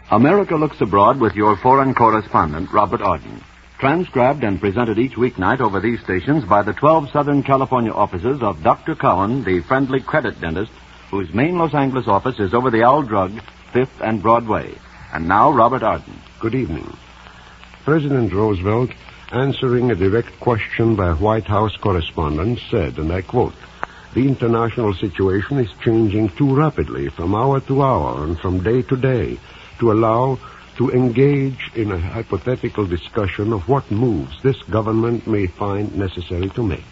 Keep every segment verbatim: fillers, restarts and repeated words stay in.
America Looks Abroad with your foreign correspondent, Robert Arden. Transcribed and presented each weeknight over these stations by the twelve Southern California offices of Doctor Cowan, the friendly credit dentist, whose main Los Angeles office is over the Owl Drug, fifth and Broadway. And now, Robert Arden. Good evening. President Roosevelt, answering a direct question by a White House correspondent, said, and I quote, "The international situation is changing too rapidly from hour to hour and from day to day to allow to engage in a hypothetical discussion of what moves this government may find necessary to make."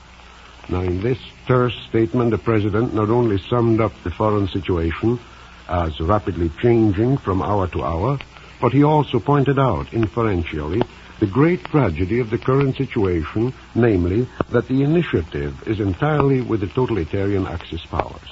Now, in this terse statement, the President not only summed up the foreign situation as rapidly changing from hour to hour, but he also pointed out, inferentially, the great tragedy of the current situation, namely, that the initiative is entirely with the totalitarian Axis powers.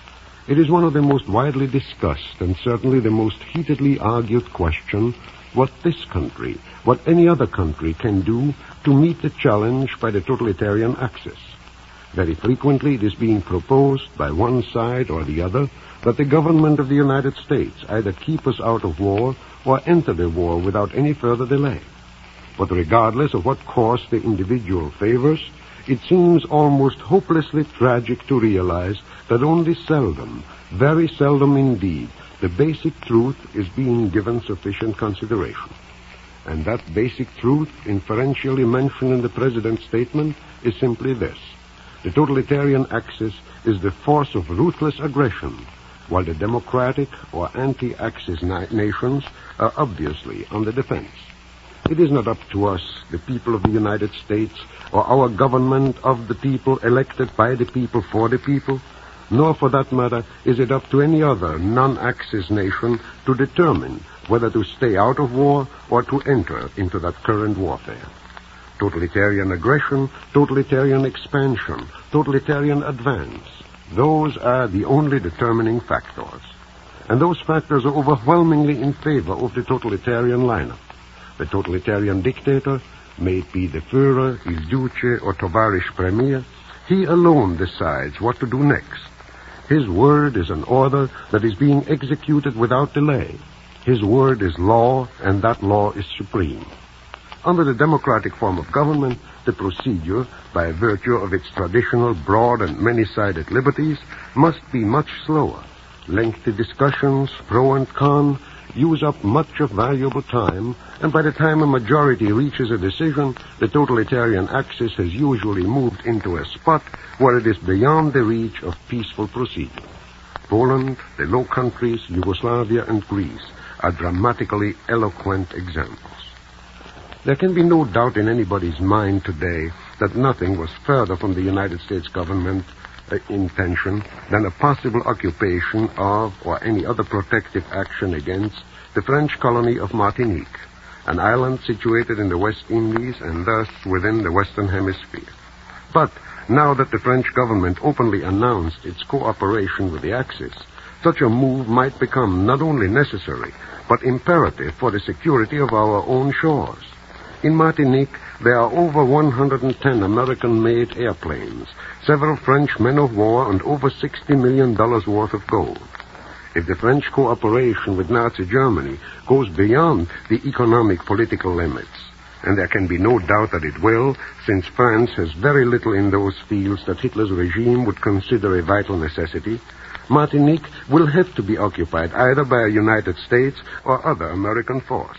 It is one of the most widely discussed and certainly the most heatedly argued question what this country, what any other country can do to meet the challenge by the totalitarian Axis. Very frequently it is being proposed by one side or the other that the government of the United States either keep us out of war or enter the war without any further delay. But regardless of what course the individual favors, it seems almost hopelessly tragic to realize that only seldom, very seldom indeed, the basic truth is being given sufficient consideration. And that basic truth, inferentially mentioned in the President's statement, is simply this. The totalitarian Axis is the force of ruthless aggression, while the democratic or anti-Axis na- nations are obviously on the defense. It is not up to us, the people of the United States, or our government of the people, elected by the people for the people, nor, for that matter, is it up to any other non-Axis nation to determine whether to stay out of war or to enter into that current warfare. Totalitarian aggression, totalitarian expansion, totalitarian advance, those are the only determining factors. And those factors are overwhelmingly in favor of the totalitarian lineup. The totalitarian dictator, may it be the Führer, Il Duce, or Tovarish Premier, he alone decides what to do next. His word is an order that is being executed without delay. His word is law, and that law is supreme. Under the democratic form of government, the procedure, by virtue of its traditional broad and many-sided liberties, must be much slower. Lengthy discussions, pro and con, use up much of valuable time, and by the time a majority reaches a decision, the totalitarian Axis has usually moved into a spot where it is beyond the reach of peaceful procedure. Poland, the Low Countries, Yugoslavia, and Greece are dramatically eloquent examples. There can be no doubt in anybody's mind today that nothing was further from the United States government Uh, intention than a possible occupation of or any other protective action against the French colony of Martinique, an island situated in the West Indies and thus within the Western Hemisphere. But now that the French government openly announced its cooperation with the Axis, such a move might become not only necessary, but imperative for the security of our own shores. In Martinique, there are over one hundred ten American-made airplanes, several French men of war, and over sixty million dollars worth of gold. If the French cooperation with Nazi Germany goes beyond the economic political limits, and there can be no doubt that it will, since France has very little in those fields that Hitler's regime would consider a vital necessity, Martinique will have to be occupied either by a United States or other American force.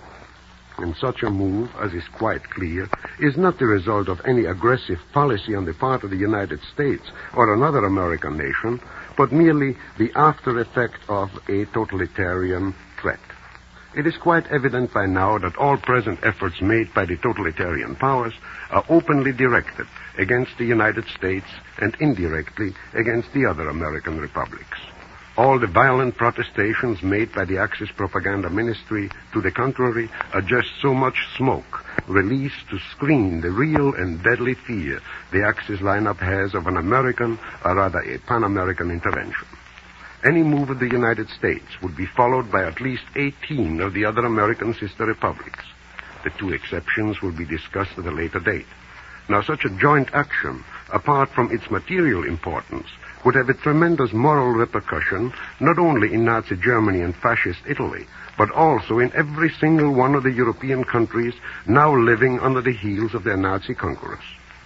And such a move, as is quite clear, is not the result of any aggressive policy on the part of the United States or another American nation, but merely the after effect of a totalitarian threat. It is quite evident by now that all present efforts made by the totalitarian powers are openly directed against the United States and indirectly against the other American republics. All the violent protestations made by the Axis propaganda ministry, to the contrary, are just so much smoke released to screen the real and deadly fear the Axis lineup has of an American, or rather a Pan-American intervention. Any move of the United States would be followed by at least eighteen of the other American sister republics. The two exceptions will be discussed at a later date. Now, such a joint action, apart from its material importance, would have a tremendous moral repercussion not only in Nazi Germany and fascist Italy, but also in every single one of the European countries now living under the heels of their Nazi conquerors.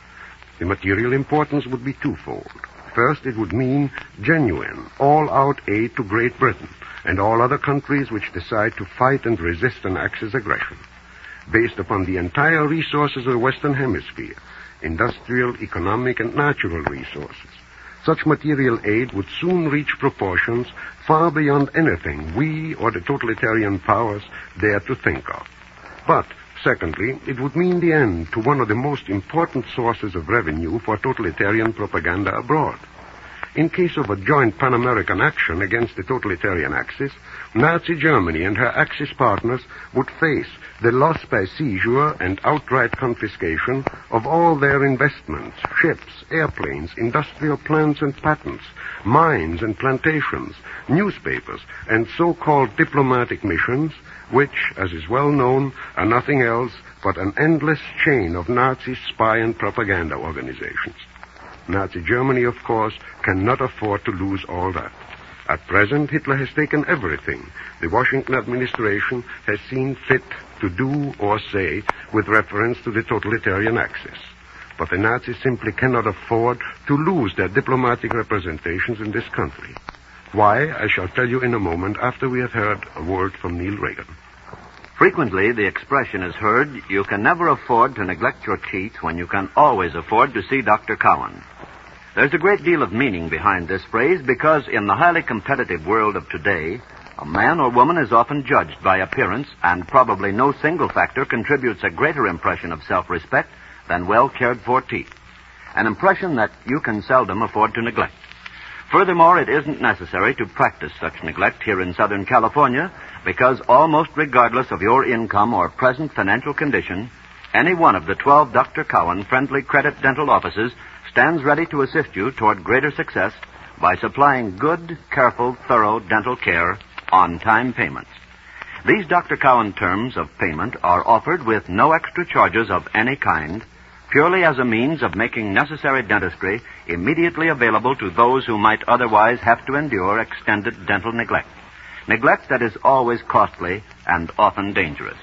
The material importance would be twofold. First, it would mean genuine, all-out aid to Great Britain and all other countries which decide to fight and resist an Axis aggression. Based upon the entire resources of the Western Hemisphere, industrial, economic, and natural resources, such material aid would soon reach proportions far beyond anything we or the totalitarian powers dare to think of. But, secondly, it would mean the end to one of the most important sources of revenue for totalitarian propaganda abroad. In case of a joint Pan-American action against the totalitarian Axis, Nazi Germany and her Axis partners would face the loss by seizure and outright confiscation of all their investments, ships, airplanes, industrial plants and patents, mines and plantations, newspapers, and so-called diplomatic missions, which, as is well known, are nothing else but an endless chain of Nazi spy and propaganda organizations. Nazi Germany, of course, cannot afford to lose all that. At present, Hitler has taken everything the Washington administration has seen fit to do or say with reference to the totalitarian Axis. But the Nazis simply cannot afford to lose their diplomatic representations in this country. Why, I shall tell you in a moment after we have heard a word from Neil Reagan. Frequently, the expression is heard, you can never afford to neglect your teeth when you can always afford to see Doctor Cowan. There's a great deal of meaning behind this phrase because in the highly competitive world of today, a man or woman is often judged by appearance, and probably no single factor contributes a greater impression of self-respect than well-cared-for teeth, an impression that you can seldom afford to neglect. Furthermore, it isn't necessary to practice such neglect here in Southern California because almost regardless of your income or present financial condition, any one of the twelve Doctor Cowan friendly credit dental offices stands ready to assist you toward greater success by supplying good, careful, thorough dental care on time payments. These Doctor Cowan terms of payment are offered with no extra charges of any kind, purely as a means of making necessary dentistry immediately available to those who might otherwise have to endure extended dental neglect. Neglect that is always costly and often dangerous.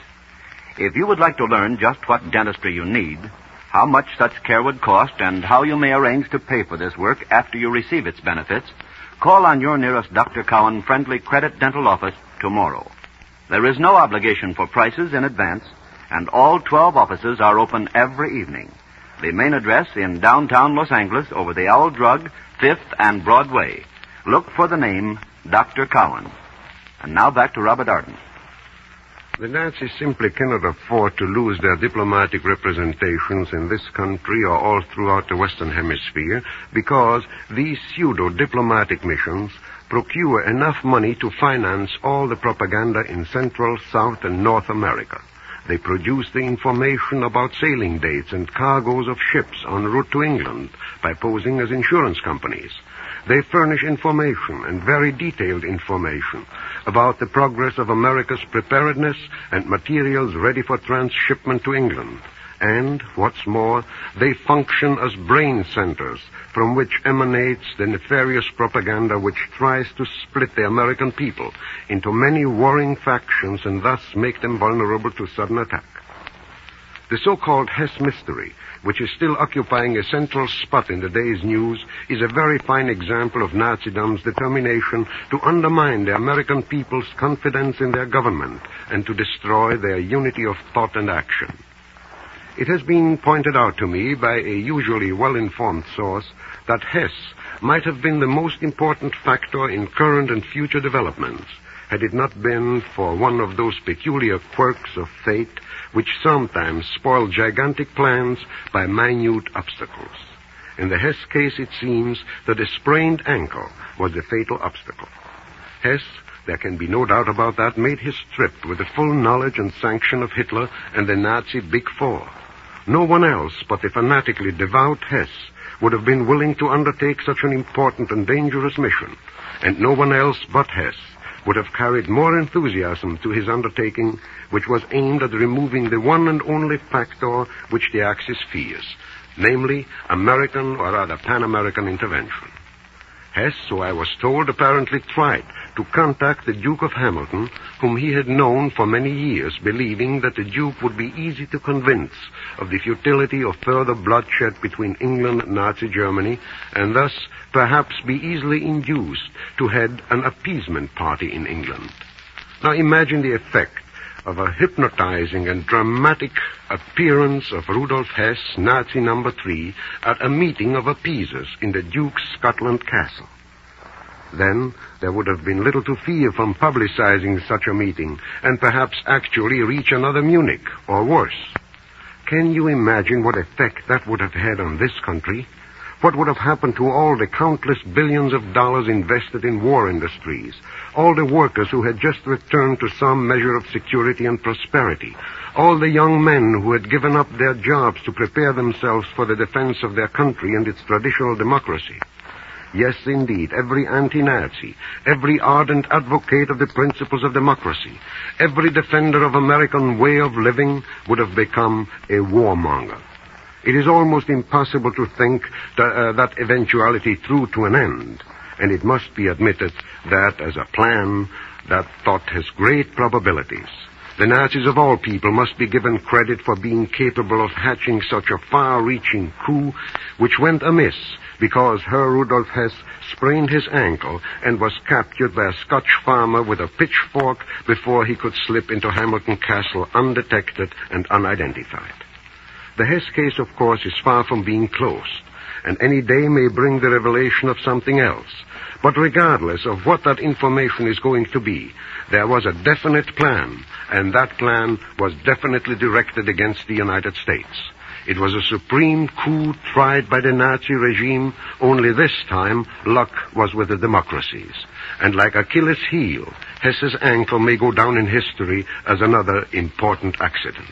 If you would like to learn just what dentistry you need, how much such care would cost, and how you may arrange to pay for this work after you receive its benefits, call on your nearest Doctor Cowan friendly credit dental office tomorrow. There is no obligation for prices in advance, and all twelve offices are open every evening. The main address in downtown Los Angeles over the Owl Drug, Fifth and Broadway. Look for the name Doctor Cowan. And now back to Robert Arden. The Nazis simply cannot afford to lose their diplomatic representations in this country or all throughout the Western Hemisphere because these pseudo-diplomatic missions procure enough money to finance all the propaganda in Central, South, and North America. They produce the information about sailing dates and cargoes of ships en route to England by posing as insurance companies. They furnish information, and very detailed information, about the progress of America's preparedness and materials ready for transshipment to England. And, what's more, they function as brain centers from which emanates the nefarious propaganda which tries to split the American people into many warring factions and thus make them vulnerable to sudden attack. The so-called Hess mystery, which is still occupying a central spot in the day's news, is a very fine example of Nazidom's determination to undermine the American people's confidence in their government and to destroy their unity of thought and action. It has been pointed out to me by a usually well-informed source that Hess might have been the most important factor in current and future developments had it not been for one of those peculiar quirks of fate which sometimes spoil gigantic plans by minute obstacles. In the Hess case, it seems that a sprained ankle was the fatal obstacle. Hess, there can be no doubt about that, made his trip with the full knowledge and sanction of Hitler and the Nazi Big Four. No one else but the fanatically devout Hess would have been willing to undertake such an important and dangerous mission, and no one else but Hess would have carried more enthusiasm to his undertaking, which was aimed at removing the one and only factor which the Axis fears, namely American, or rather Pan-American intervention. Hess, so I was told, apparently tried to contact the Duke of Hamilton, whom he had known for many years, believing that the Duke would be easy to convince of the futility of further bloodshed between England and Nazi Germany, and thus perhaps be easily induced to head an appeasement party in England. Now imagine the effect of a hypnotizing and dramatic appearance of Rudolf Hess, Nazi number three, at a meeting of appeasers in the Duke's Scotland castle. Then there would have been little to fear from publicizing such a meeting, and perhaps actually reach another Munich, or worse. Can you imagine what effect that would have had on this country? What would have happened to all the countless billions of dollars invested in war industries, all the workers who had just returned to some measure of security and prosperity, all the young men who had given up their jobs to prepare themselves for the defense of their country and its traditional democracy? Yes, indeed, every anti-Nazi, every ardent advocate of the principles of democracy, every defender of American way of living would have become a warmonger. It is almost impossible to think that, uh, that eventuality through to an end, and it must be admitted that, as a plan, that thought has great probabilities. The Nazis of all people must be given credit for being capable of hatching such a far-reaching coup, which went amiss because Herr Rudolf Hess sprained his ankle and was captured by a Scotch farmer with a pitchfork before he could slip into Hamilton Castle undetected and unidentified. The Hess case, of course, is far from being closed, and any day may bring the revelation of something else. But regardless of what that information is going to be, there was a definite plan, and that plan was definitely directed against the United States. It was a supreme coup tried by the Nazi regime, only this time luck was with the democracies. And like Achilles' heel, Hess's ankle may go down in history as another important accident.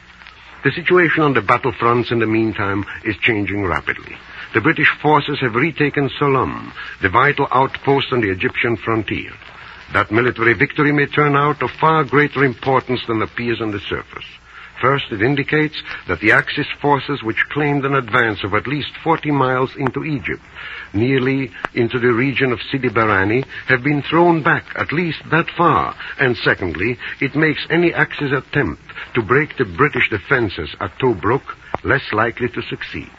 The situation on the battlefronts in the meantime is changing rapidly. The British forces have retaken Sollum, the vital outpost on the Egyptian frontier. That military victory may turn out of far greater importance than appears on the surface. First, it indicates that the Axis forces, which claimed an advance of at least forty miles into Egypt, nearly into the region of Sidi Barrani, have been thrown back at least that far. And secondly, it makes any Axis attempt to break the British defenses at Tobruk less likely to succeed.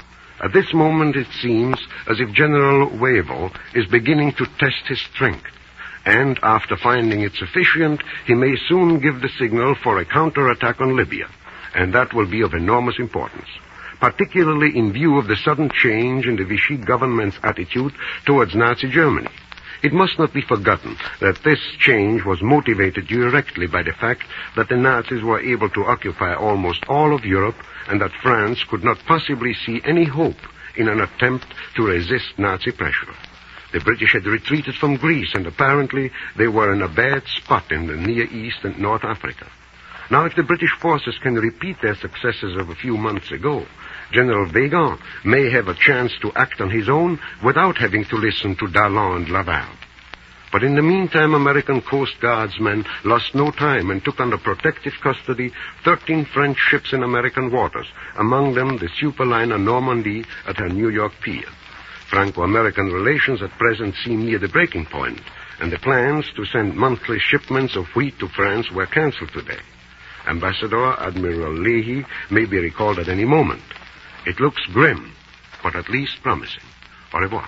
At this moment, it seems as if General Wavell is beginning to test his strength. And after finding it sufficient, he may soon give the signal for a counterattack on Libya, and that will be of enormous importance, particularly in view of the sudden change in the Vichy government's attitude towards Nazi Germany. It must not be forgotten that this change was motivated directly by the fact that the Nazis were able to occupy almost all of Europe, and that France could not possibly see any hope in an attempt to resist Nazi pressure. The British had retreated from Greece, and apparently they were in a bad spot in the Near East and North Africa. Now, if the British forces can repeat their successes of a few months ago, General Weygand may have a chance to act on his own without having to listen to Darlan and Laval. But in the meantime, American Coast Guardsmen lost no time and took under protective custody thirteen French ships in American waters, among them the superliner Normandy at her New York pier. Franco-American relations at present seem near the breaking point, and the plans to send monthly shipments of wheat to France were cancelled today. Ambassador Admiral Leahy may be recalled at any moment. It looks grim, but at least promising. Au revoir.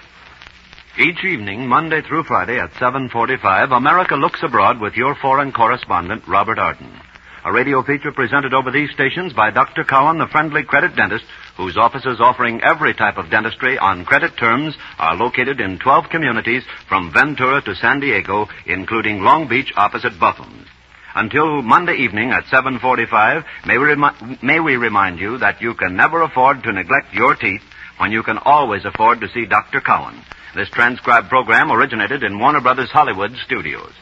Each evening, Monday through Friday at seven forty-five, America Looks Abroad with your foreign correspondent, Robert Arden. A radio feature presented over these stations by Doctor Cowan, the friendly credit dentist, whose offices offering every type of dentistry on credit terms are located in twelve communities from Ventura to San Diego, including Long Beach opposite Buffalo. Until Monday evening at seven forty-five, may we, remi- may we remind you that you can never afford to neglect your teeth when you can always afford to see Doctor Cowan. This transcribed program originated in Warner Brothers Hollywood studios.